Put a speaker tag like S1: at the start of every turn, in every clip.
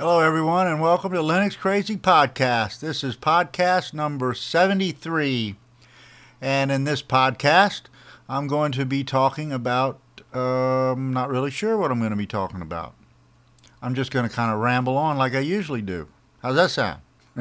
S1: Hello, everyone, and welcome to Linux Crazy Podcast. This is podcast number 73. And in this podcast, I'm going to be talking about, not really sure what I'm going to be talking about. I'm just going to kind of ramble on like I usually do. How's that sound?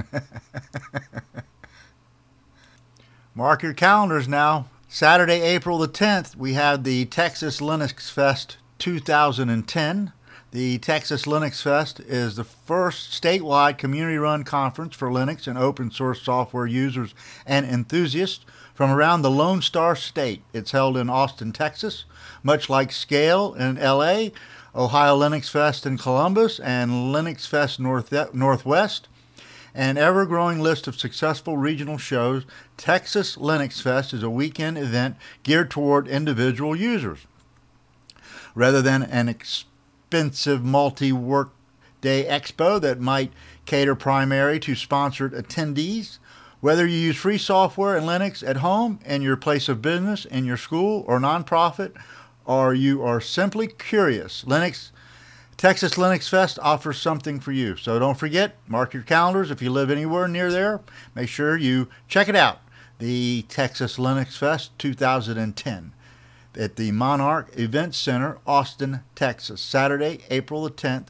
S1: Mark your calendars now. Saturday, April the 10th, we have the Texas Linux Fest 2010. The Texas Linux Fest is the first statewide community-run conference for Linux and open source software users and enthusiasts from around the Lone Star State. It's held in Austin, Texas, much like Scale in LA, Ohio Linux Fest in Columbus, and Linux Fest Northwest. An ever-growing list of successful regional shows, Texas Linux Fest is a weekend event geared toward individual users. Rather than an expensive multi-work-day expo that might cater primarily to sponsored attendees, whether you use free software and Linux at home, in your place of business, in your school or nonprofit, or you are simply curious, Texas Linux Fest offers something for you. So don't forget, mark your calendars. If you live anywhere near there, make sure you check it out. The Texas Linux Fest 2010 at the Monarch Event Center, Austin, Texas, Saturday, April the 10th,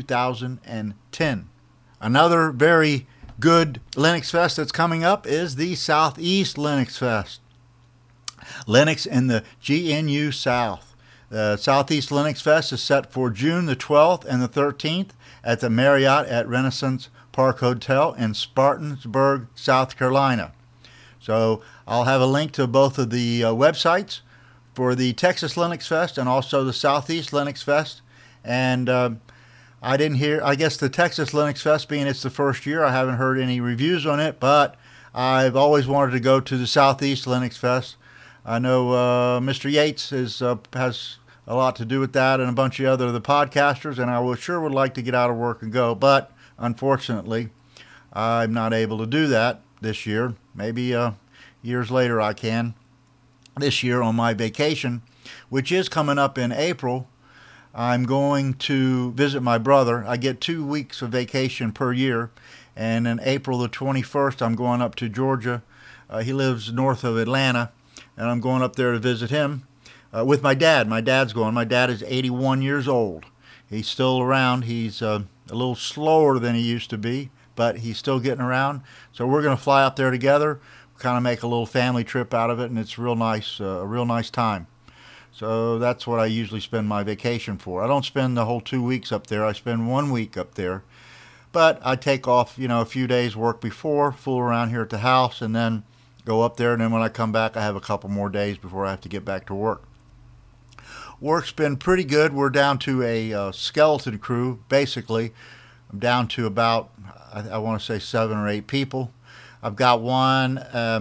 S1: 2010. Another very good Linux Fest that's coming up is the Southeast Linux Fest. Linux in the GNU South. The Southeast Linux Fest is set for June the 12th and the 13th at the Marriott at Renaissance Park Hotel in Spartanburg, South Carolina. So I'll have a link to both of the websites for the Texas Linux Fest and also the Southeast Linux Fest. And I guess the Texas Linux Fest, being it's the first year, I haven't heard any reviews on it, but I've always wanted to go to the Southeast Linux Fest. I know Mr. Yates has a lot to do with that, and a bunch of the podcasters, and I would like to get out of work and go, but unfortunately, I'm not able to do that this year. Maybe years later I can. This year on my vacation, which is coming up in April, I'm going to visit my brother. I get 2 weeks of vacation per year, and in April the 21st, I'm going up to Georgia. He lives north of Atlanta, and I'm going up there to visit him with my dad. My dad's going. My dad is 81 years old. He's still around. He's a little slower than he used to be, but he's still getting around. So we're going to fly up there together, kind of make a little family trip out of it, and it's real nice, a real nice time. So that's what I usually spend my vacation for. I don't spend the whole 2 weeks up there. I spend 1 week up there. But I take off, a few days work before, fool around here at the house, and then go up there. And then when I come back, I have a couple more days before I have to get back to work. Work's been pretty good. We're down to a skeleton crew, basically. I'm down to about, I want to say 7 or 8 people. I've got one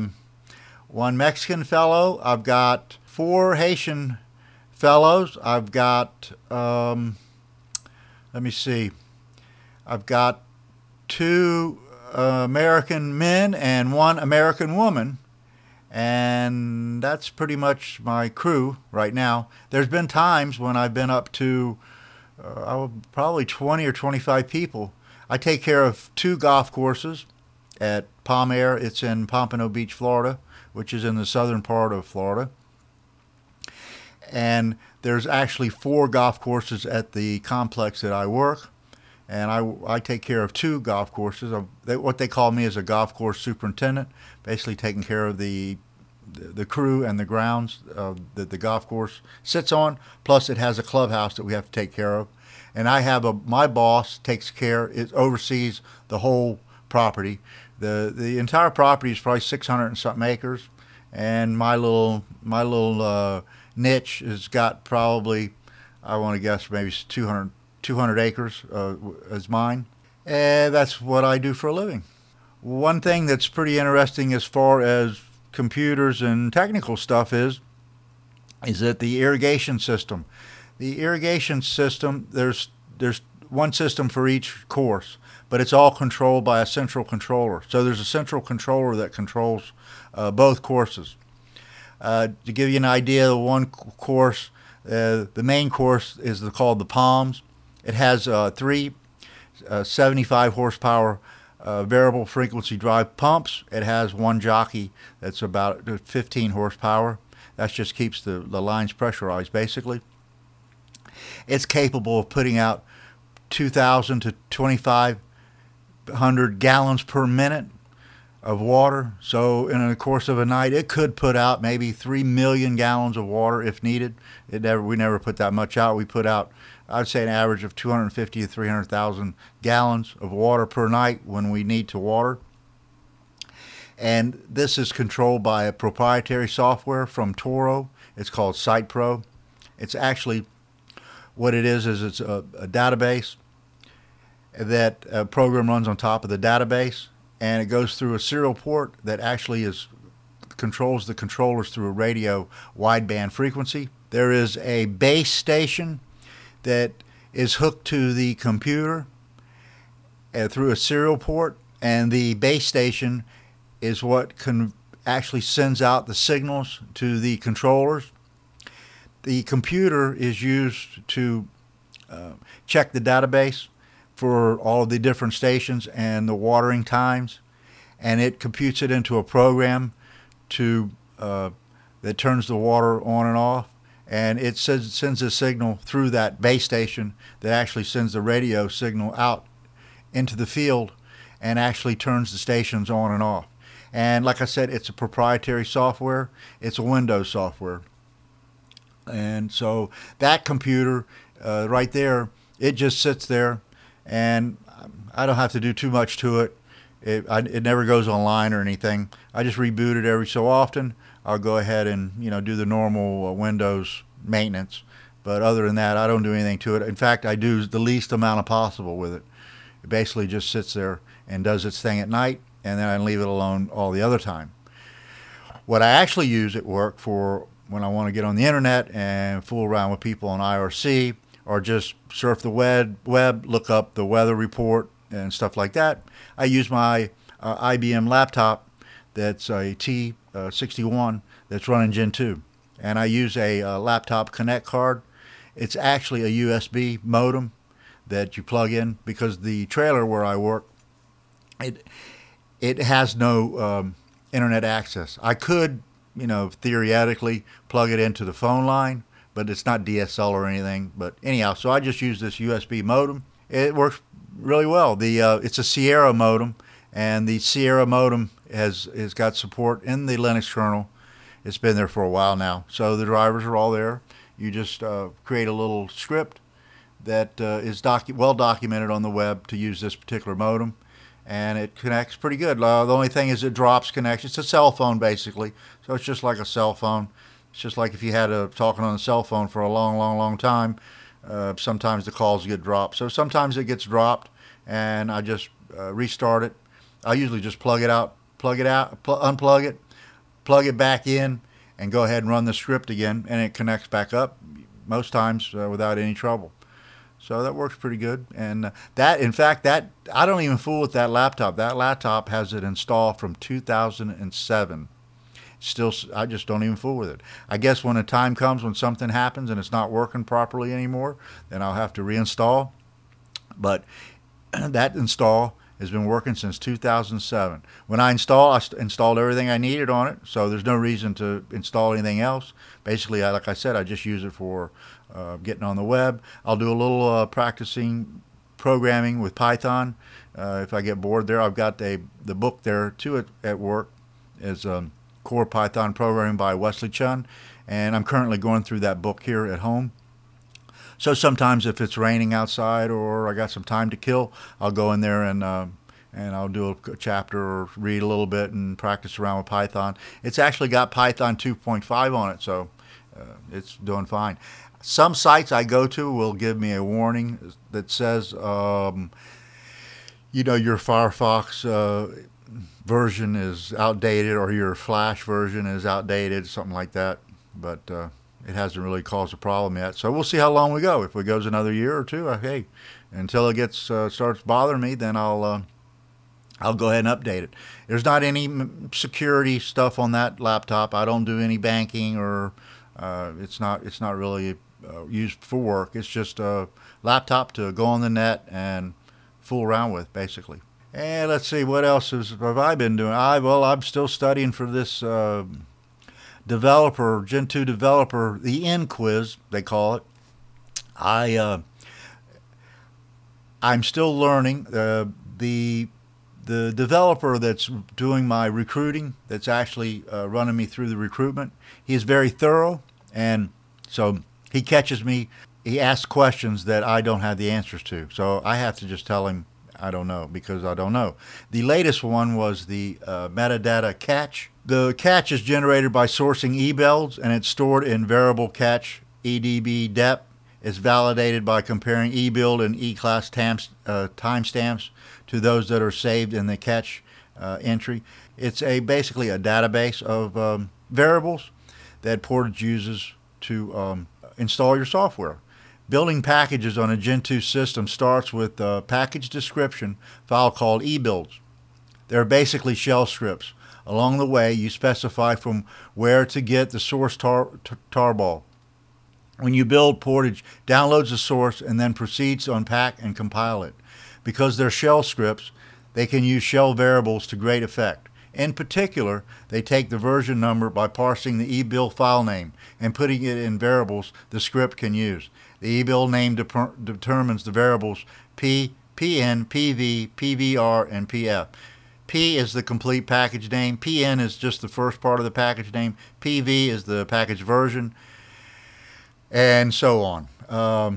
S1: Mexican fellow. I've got 4 Haitian fellows. I've got, let me see, I've got 2 American men and 1 American woman. And that's pretty much my crew right now. There's been times when I've been up to probably 20 or 25 people. I take care of 2 golf courses at Palm Air. It's in Pompano Beach, Florida, which is in the southern part of Florida. And there's actually 4 golf courses at the complex that I work. And I take care of 2 golf courses. What they call me is a golf course superintendent, basically taking care of the crew and the grounds that the golf course sits on. Plus, it has a clubhouse that we have to take care of. And I have my boss oversees the whole property. The entire property is probably 600 and something acres, and my little niche has got probably, I want to guess, maybe 200 acres as mine. And that's what I do for a living. One thing that's pretty interesting as far as computers and technical stuff is that the irrigation system. The irrigation system, there's one system for each course, but it's all controlled by a central controller. So there's a central controller that controls both courses. To give you an idea, the one course, the main course is called the Palms. It has 3 75 horsepower variable frequency drive pumps. It has one jockey that's about 15 horsepower. That just keeps the lines pressurized, basically. It's capable of putting out 2,000 to 2,500 gallons per minute of water. So in the course of a night, it could put out maybe 3 million gallons of water if needed. We never put that much out. We put out, I'd say, an average of 250 to 300,000 gallons of water per night when we need to water. And this is controlled by a proprietary software from Toro. It's called SitePro. It's actually, what it is it's a database that a program runs on top of the database, and it goes through a serial port that actually controls the controllers through a radio wideband frequency. There is a base station that is hooked to the computer through a serial port, and the base station is what actually sends out the signals to the controllers. The computer is used to check the database for all of the different stations and the watering times, and it computes it into a program that turns the water on and off, and it sends a signal through that base station that actually sends the radio signal out into the field and actually turns the stations on and off. And like I said, it's a proprietary software. It's a Windows software. And so that computer right there, it just sits there, and I don't have to do too much to it. It never goes online or anything. I just reboot it every so often. I'll go ahead and do the normal Windows maintenance. But other than that, I don't do anything to it. In fact, I do the least amount possible with it. It basically just sits there and does its thing at night, and then I leave it alone all the other time. What I actually use at work for when I want to get on the internet and fool around with people on IRC, or just surf the web, look up the weather report and stuff like that, I use my IBM laptop that's a T61 that's running Gen 2. And I use a laptop connect card. It's actually a USB modem that you plug in, because the trailer where I work, it has no internet access. I could, theoretically plug it into the phone line, but it's not DSL or anything. But anyhow, so I just use this USB modem. It works really well. It's a Sierra modem, and the Sierra modem has got support in the Linux kernel. It's been there for a while now. So the drivers are all there. You just create a little script that is well documented on the web to use this particular modem, and it connects pretty good. The only thing is it drops connection. It's a cell phone, basically. So it's just like a cell phone. It's just like if you had talking on a cell phone for a long, long, long time, sometimes the calls get dropped. So sometimes it gets dropped, and I just restart it. I usually just unplug it, plug it back in, and go ahead and run the script again, and it connects back up most times without any trouble. So that works pretty good. And in fact, I don't even fool with that laptop. That laptop has it installed from 2007. Still, I just don't even fool with it. I guess when a time comes when something happens and it's not working properly anymore, then I'll have to reinstall. But that install has been working since 2007. When I installed everything I needed on it, so there's no reason to install anything else. Basically, like I said, I just use it for getting on the web. I'll do a little practicing programming with Python if I get bored there. I've got the book there too at work. Is Core Python Programming by Wesley Chun, and I'm currently going through that book here at home. So sometimes if it's raining outside or I got some time to kill, I'll go in there and I'll do a chapter or read a little bit and practice around with Python. It's actually got Python 2.5 on it, so it's doing fine. Some sites I go to will give me a warning that says, your Firefox version is outdated, or your Flash version is outdated, something like that. But it hasn't really caused a problem yet. So we'll see how long we go. If it goes another year or two, hey, until it starts bothering me, then I'll go ahead and update it. There's not any security stuff on that laptop. I don't do any banking, or it's not really used for work. It's just a laptop to go on the net and fool around with, basically. And let's see, what else have I been doing? I'm still studying for this developer, Gentoo developer, the NQuiz, they call it. I'm still learning. The developer that's doing my recruiting, that's actually running me through the recruitment, he is very thorough, and so he catches me. He asks questions that I don't have the answers to, so I have to just tell him I don't know, because I don't know. The latest one was the metadata cache. The cache is generated by sourcing eBuilds, and it's stored in variable cache EDB dep. It's validated by comparing eBuild and eClass timestamps to those that are saved in the cache entry. It's basically a database of variables that Portage uses to install your software. Building packages on a Gentoo system starts with a package description file called eBuilds. They're basically shell scripts. Along the way, you specify from where to get the source tarball. When you build, Portage downloads the source and then proceeds to unpack and compile it. Because they're shell scripts, they can use shell variables to great effect. In particular, they take the version number by parsing the eBuild file name and putting it in variables the script can use. The eBuild name determines the variables P, PN, PV, PVR, and PF. P is the complete package name. PN is just the first part of the package name. PV is the package version, and so on.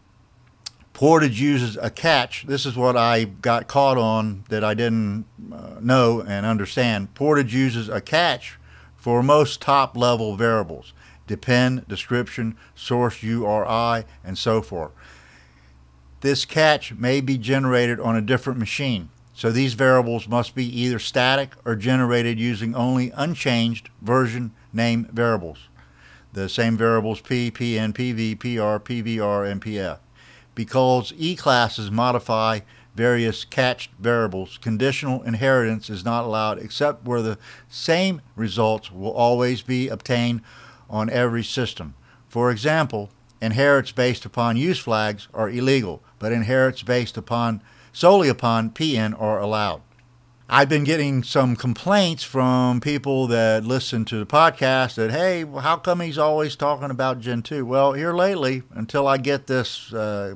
S1: Portage uses a cache. This is what I got caught on that I didn't know and understand. Portage uses a cache for most top-level variables: depend, description, source URI, and so forth. This cache may be generated on a different machine, so these variables must be either static or generated using only unchanged version name variables. The same variables P, PN, PV, PR, PVR, and PF. Because E-classes modify various cached variables, conditional inheritance is not allowed except where the same results will always be obtained on every system. For example, inherits based upon use flags are illegal, but inherits based solely upon PN are allowed. I've been getting some complaints from people that listen to the podcast that, hey, how come he's always talking about Gentoo? Well, here lately, until I get this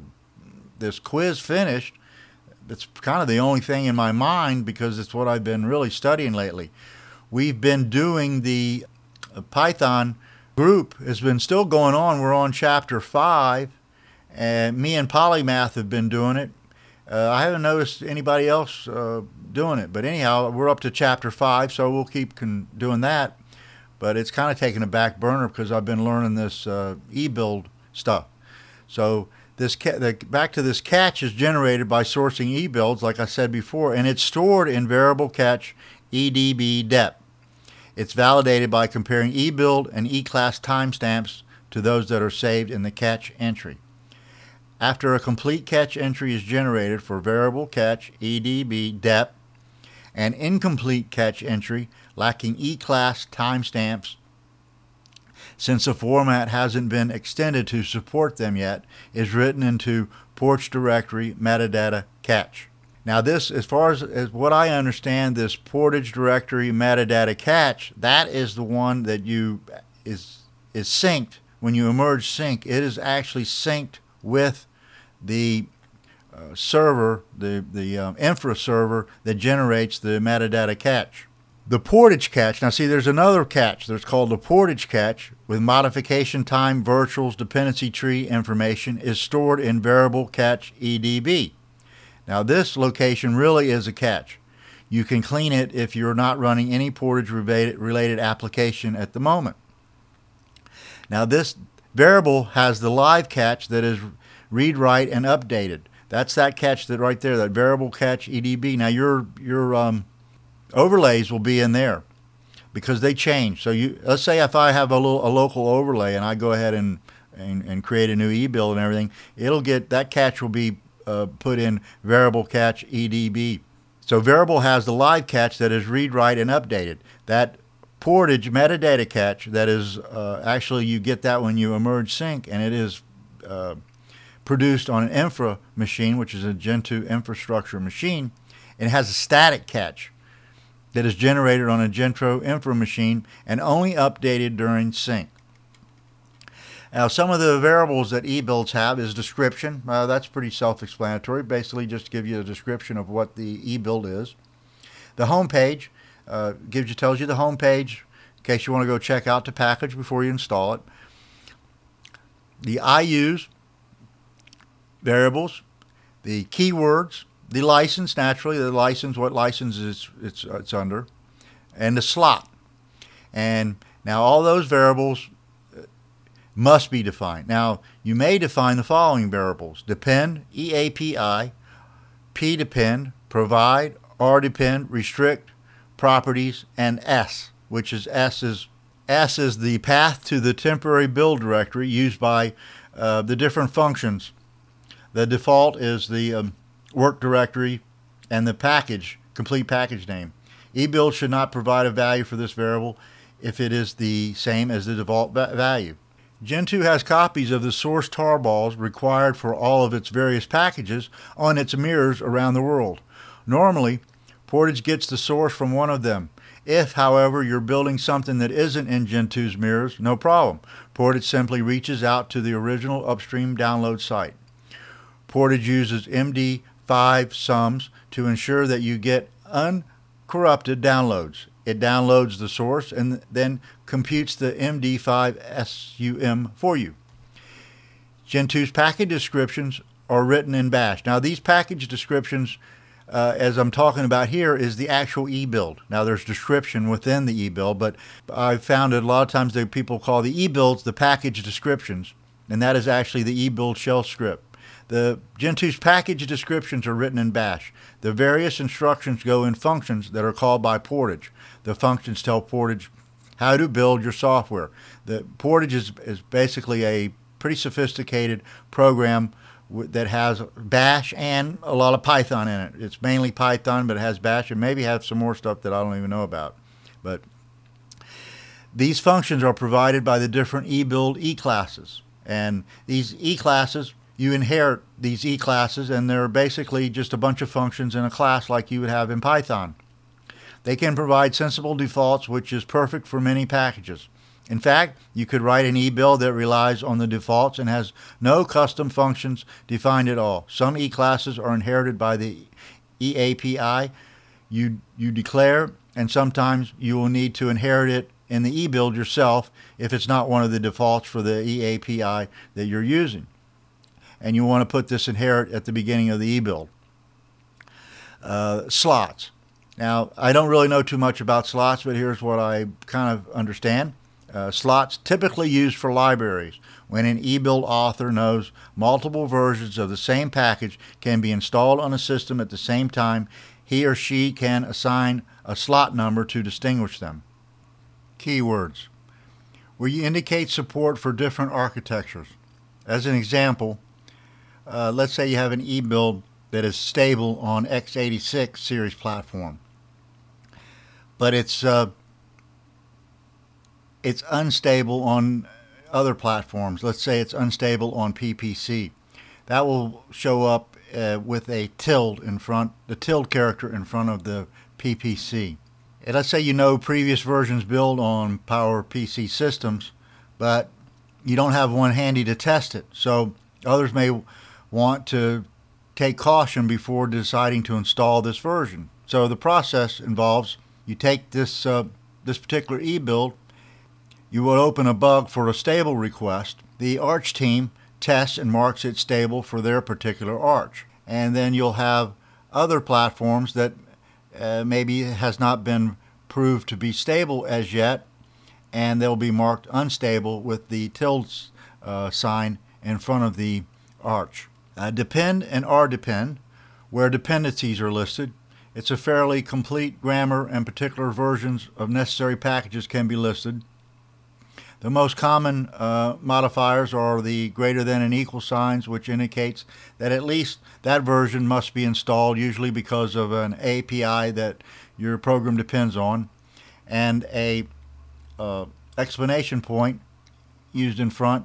S1: quiz finished, it's kind of the only thing in my mind because it's what I've been really studying lately. We've been doing the Python group has been still going on. We're on chapter 5, and me and Polymath have been doing it. I haven't noticed anybody else doing it, but anyhow, we're up to chapter 5, so we'll keep doing that. But it's kind of taken a back burner because I've been learning this eBuild stuff. So back to this cache is generated by sourcing eBuilds, like I said before, and it's stored in variable cache EDB dep. It's validated by comparing eBuild and eClass timestamps to those that are saved in the cache entry. After a complete cache entry is generated for variable cache EDB dep, an incomplete cache entry lacking eClass timestamps, since the format hasn't been extended to support them yet, is written into Portage Directory metadata cache. Now this, as far as what I understand, this Portage Directory metadata cache, that is the one that is synced. When you emerge sync, it is actually synced with the server, the infra server that generates the metadata cache. The Portage cache, now see there's another cache that's called the Portage cache with modification time, virtuals, dependency tree information is stored in variable cache EDB. Now this location really is a cache. You can clean it if you're not running any Portage related application at the moment. Now this variable has the live cache that is read, write, and updated. That's that cache that right there, that variable cache EDB. Now your overlays will be in there because they change. So let's say if I have a local overlay and I go ahead and create a new eBuild and everything, that cache will be put in variable cache EDB. So variable has the live cache that is read, write, and updated. That Portage metadata cache that is actually you get that when you emerge sync, and it is produced on an infra machine, which is a Gentoo infrastructure machine. It has a static catch that is generated on a Gentoo infra machine and only updated during sync. Now, some of the variables that eBuilds have is description. That's pretty self-explanatory. Basically, just to give you a description of what the eBuild is. The home page tells you the home page in case you want to go check out the package before you install it. The IUs, variables, the keywords, the license, naturally, the license, what license it's under, and the slot. And now all those variables must be defined. Now, you may define the following variables: depend, EAPI, pdepend, provide, rdepend, restrict, properties, and S, which is S is the path to the temporary build directory used by the different functions. The default is the work directory and the package, complete package name. eBuild should not provide a value for this variable if it is the same as the default value. Gentoo has copies of the source tarballs required for all of its various packages on its mirrors around the world. Normally, Portage gets the source from one of them. If, however, you're building something that isn't in Gentoo's mirrors, no problem. Portage simply reaches out to the original upstream download site. Portage uses MD5 sums to ensure that you get uncorrupted downloads. It downloads the source and then computes the MD5 SUM for you. Gentoo's package descriptions are written in Bash. Now, these package descriptions, as I'm talking about here, is the actual eBuild. Now, there's description within the eBuild, but I've found that a lot of times people call the eBuilds the package descriptions, and that is actually the eBuild shell script. The Gentoo's package descriptions are written in Bash. The various instructions go in functions that are called by Portage. The functions tell Portage how to build your software. The Portage is basically a pretty sophisticated program that has Bash and a lot of Python in it. It's mainly Python, but it has Bash and maybe has some more stuff that I don't even know about. But these functions are provided by the different eBuild E-classes. And these E-classes, you inherit these E-classes, and they're basically just a bunch of functions in a class like you would have in Python. They can provide sensible defaults, which is perfect for many packages. In fact, you could write an eBuild that relies on the defaults and has no custom functions defined at all. Some E-classes are inherited by the EAPI you declare, and sometimes you will need to inherit it in the eBuild yourself if it's not one of the defaults for the EAPI that you're using. And you want to put this inherit at the beginning of the eBuild. Slots. Now, I don't really know too much about slots, but here's what I kind of understand. Slots typically used for libraries. When an eBuild author knows multiple versions of the same package can be installed on a system at the same time, he or she can assign a slot number to distinguish them. Keywords. Where you indicate support for different architectures. As an example, let's say you have an eBuild that is stable on x86 series platform, but it's unstable on other platforms. Let's say it's unstable on PPC. That will show up with a tilde in front, the tilde character in front of the PPC. And let's say you know previous versions build on PowerPC systems, but you don't have one handy to test it. So others may want to take caution before deciding to install this version. So the process involves you take this particular eBuild, you will open a bug for a stable request. The Arch team tests and marks it stable for their particular Arch. And then you'll have other platforms that maybe has not been proved to be stable as yet, and they'll be marked unstable with the tilde sign in front of the Arch. Depend and rdepend, where dependencies are listed. It's a fairly complete grammar, and particular versions of necessary packages can be listed. The most common modifiers are the greater than and equal signs, which indicates that at least that version must be installed, usually because of an API that your program depends on, and a exclamation point used in front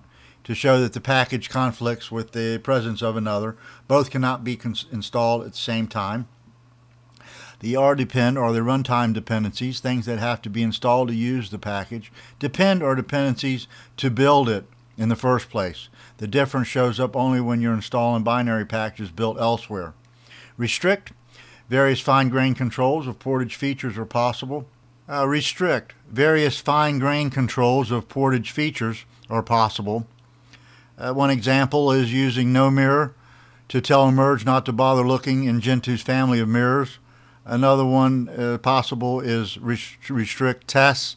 S1: to show that the package conflicts with the presence of another. Both cannot be installed at the same time. The rdepend are the runtime dependencies, things that have to be installed to use the package. Depend are dependencies to build it in the first place. The difference shows up only when you're installing binary packages built elsewhere. Restrict, various fine-grained controls of portage features are possible. Restrict, various fine-grained controls of portage features are possible. One example is using no mirror to tell Emerge not to bother looking in Gentoo's family of mirrors. Another one possible is restrict tests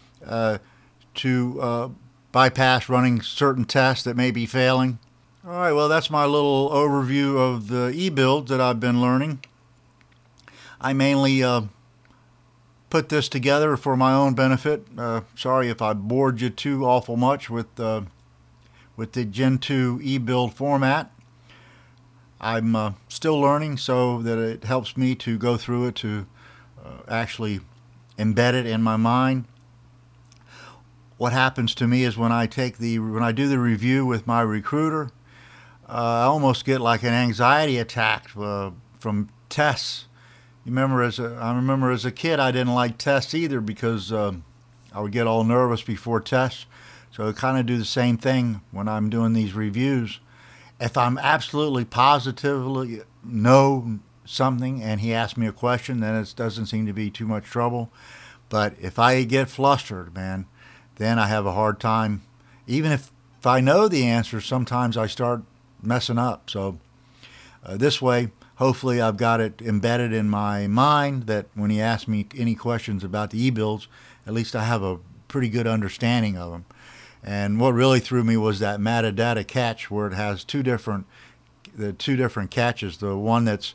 S1: to bypass running certain tests that may be failing. All right, well, that's my little overview of the eBuilds that I've been learning. I mainly put this together for my own benefit. Sorry if I bored you too awful much with the Gentoo eBuild format. I'm still learning, so that it helps me to go through it to actually embed it in my mind. What happens to me is when I do the review with my recruiter, I almost get like an anxiety attack from tests. I remember as a kid I didn't like tests either because I would get all nervous before tests. So I kind of do the same thing when I'm doing these reviews. If I'm absolutely positively know something and he asks me a question, then it doesn't seem to be too much trouble. But if I get flustered, man, then I have a hard time. Even if I know the answer, sometimes I start messing up. So this way, hopefully I've got it embedded in my mind that when he asks me any questions about the eBuilds, at least I have a pretty good understanding of them. And what really threw me was that metadata catch where it has two different catches. The one that's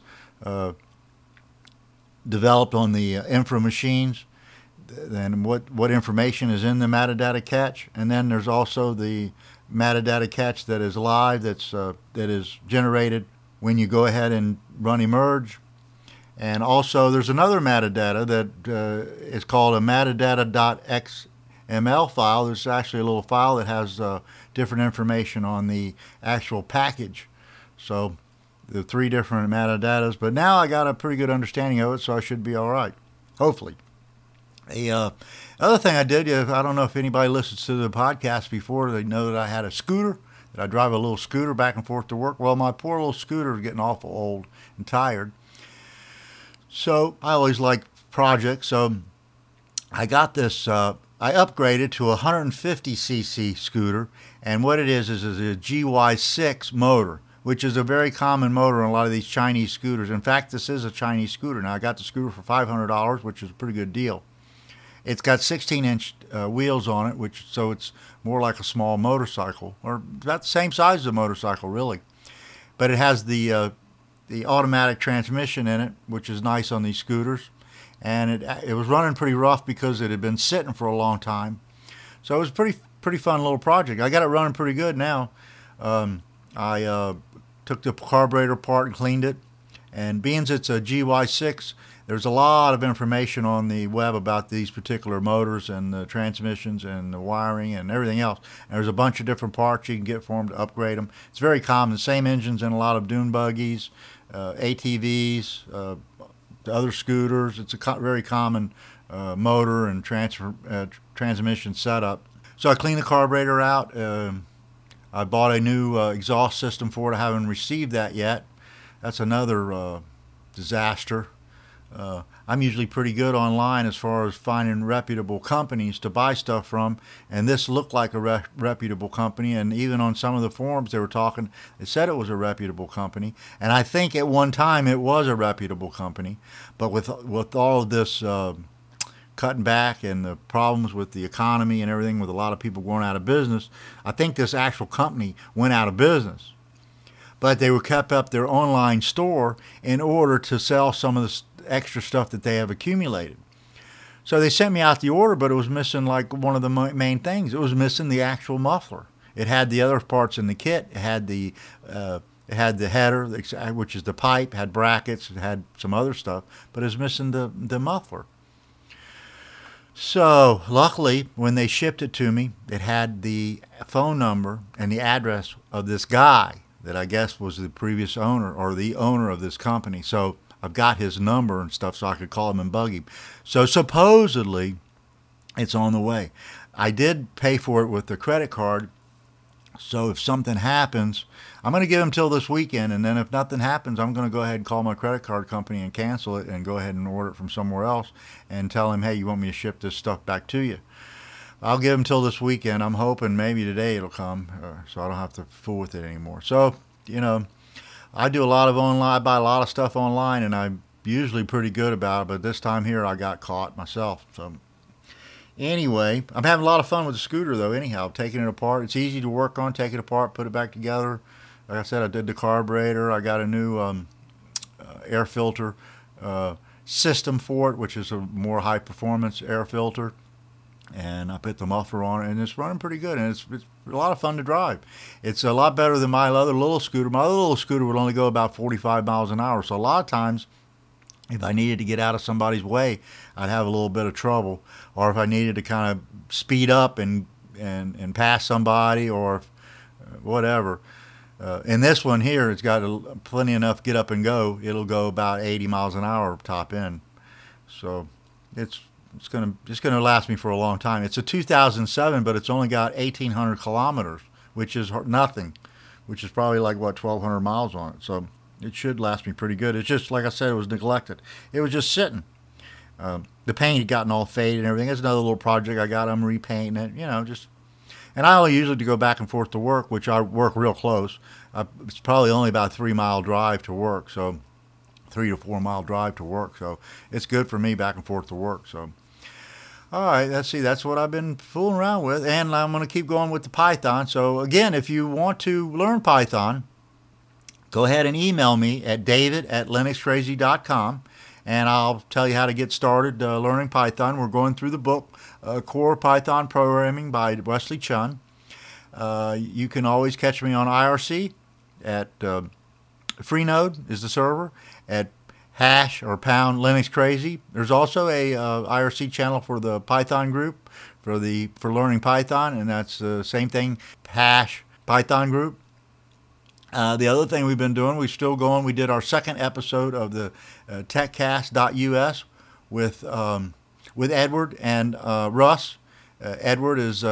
S1: developed on the infra machines, and what information is in the metadata catch, and then there's also the metadata catch that is live, that is generated when you go ahead and run Emerge. And also there's another metadata that is called a metadata.xml file. There's actually a little file that has different information on the actual package. So the three different metadatas. But now I got a pretty good understanding of it, so I should be all right, hopefully. The other thing I did, I don't know if anybody listens to the podcast before, they know that I had a scooter, that I drive a little scooter back and forth to work. Well, my poor little scooter is getting awful old and tired. So I always like projects. So I got this, I upgraded to a 150cc scooter. And what it is a GY6 motor, which is a very common motor on a lot of these Chinese scooters. In fact, this is a Chinese scooter. Now, I got the scooter for $500, which is a pretty good deal. It's got 16-inch wheels on it, so it's more like a small motorcycle, or about the same size as a motorcycle, really. But it has the automatic transmission in it, which is nice on these scooters. And it was running pretty rough because it had been sitting for a long time. So it was a pretty fun little project. I got it running pretty good now. I took the carburetor apart and cleaned it. And being it's a GY6, there's a lot of information on the web about these particular motors and the transmissions and the wiring and everything else. And there's a bunch of different parts you can get for them to upgrade them. It's very common. The same engines in a lot of dune buggies, ATVs, other scooters. It's a very common motor and transmission setup. So I cleaned the carburetor out. I bought a new exhaust system for it. I haven't received that yet. That's another disaster. I'm usually pretty good online as far as finding reputable companies to buy stuff from, and this looked like a reputable company, and even on some of the forums they said it was a reputable company, and I think at one time it was a reputable company, but with all of this cutting back and the problems with the economy and everything, with a lot of people going out of business, I think this actual company went out of business. But they were kept up their online store in order to sell some of the extra stuff that they have accumulated. So they sent me out the order, but it was missing like one of the main things. It was missing the actual muffler. It had the other parts in the kit. It had the header, which is the pipe, had brackets, it had some other stuff, but it was missing the muffler. So luckily, when they shipped it to me, it had the phone number and the address of this guy that I guess was the previous owner or the owner of this company. So I've got his number and stuff so I could call him and bug him. So supposedly it's on the way. I did pay for it with the credit card. So if something happens, I'm going to give them till this weekend. And then if nothing happens, I'm going to go ahead and call my credit card company and cancel it and go ahead and order it from somewhere else and tell them, hey, you want me to ship this stuff back to you? I'll give them till this weekend. I'm hoping maybe today it'll come, so I don't have to fool with it anymore. So, I do a lot of online. I buy a lot of stuff online, and I'm usually pretty good about it. But this time here, I got caught myself. So, anyway, I'm having a lot of fun with the scooter, though. Anyhow, taking it apart. It's easy to work on. Take it apart, put it back together. Like I said, I did the carburetor. I got a new air filter system for it, which is a more high performance air filter. And I put the muffler on it, and it's running pretty good, and it's a lot of fun to drive. It's a lot better than my other little scooter. My other little scooter would only go about 45 miles an hour, so a lot of times, if I needed to get out of somebody's way, I'd have a little bit of trouble. Or if I needed to kind of speed up and pass somebody or whatever. In this one here, it's got plenty enough get up and go. It'll go about 80 miles an hour top end. So it's gonna last me for a long time. It's a 2007, but it's only got 1,800 kilometers, which is nothing, which is probably like 1,200 miles on it. So it should last me pretty good. It's just like I said, it was neglected. It was just sitting. The paint had gotten all faded and everything. It's another little project I got. I'm repainting it. And I only usually go back and forth to work, which I work real close. It's probably only about a 3-mile drive to work. So 3 to 4 mile drive to work. So it's good for me back and forth to work. So. All right, let's see. That's what I've been fooling around with, and I'm going to keep going with the Python. So again, if you want to learn Python, go ahead and email me at david@linuxcrazy.com, and I'll tell you how to get started learning Python. We're going through the book, Core Python Programming by Wesley Chun. You can always catch me on IRC at Freenode is the server, at hash or pound Linux Crazy. There's also a IRC channel for the Python group for learning Python, and that's the same thing, hash Python group. The other thing we've been doing, we're still going. We did our second episode of the techcast.us with Edward and Russ. Edward is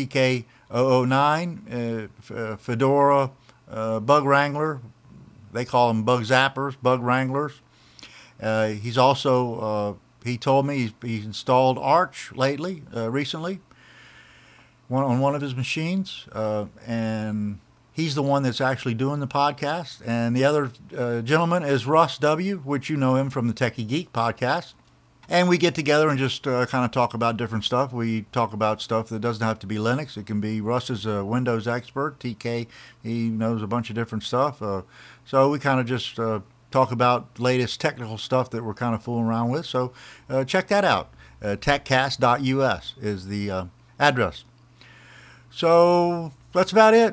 S1: TK009, Fedora Bug Wrangler. They call them bug zappers, bug wranglers. He's also, he told me he's installed Arch recently, on one of his machines, and he's the one that's actually doing the podcast. And the other gentleman is Russ W., which you know him from the Techie Geek podcast. And we get together and just kind of talk about different stuff. We talk about stuff that doesn't have to be Linux. It can be Russ is a Windows expert. TK, he knows a bunch of different stuff. So we kind of just talk about latest technical stuff that we're kind of fooling around with. So check that out. Techcast.us is the address. So that's about it.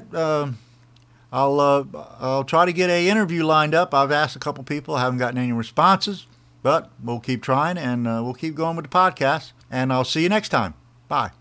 S1: I'll try to get a interview lined up. I've asked a couple people. I haven't gotten any responses, but we'll keep trying, and we'll keep going with the podcast. And I'll see you next time. Bye.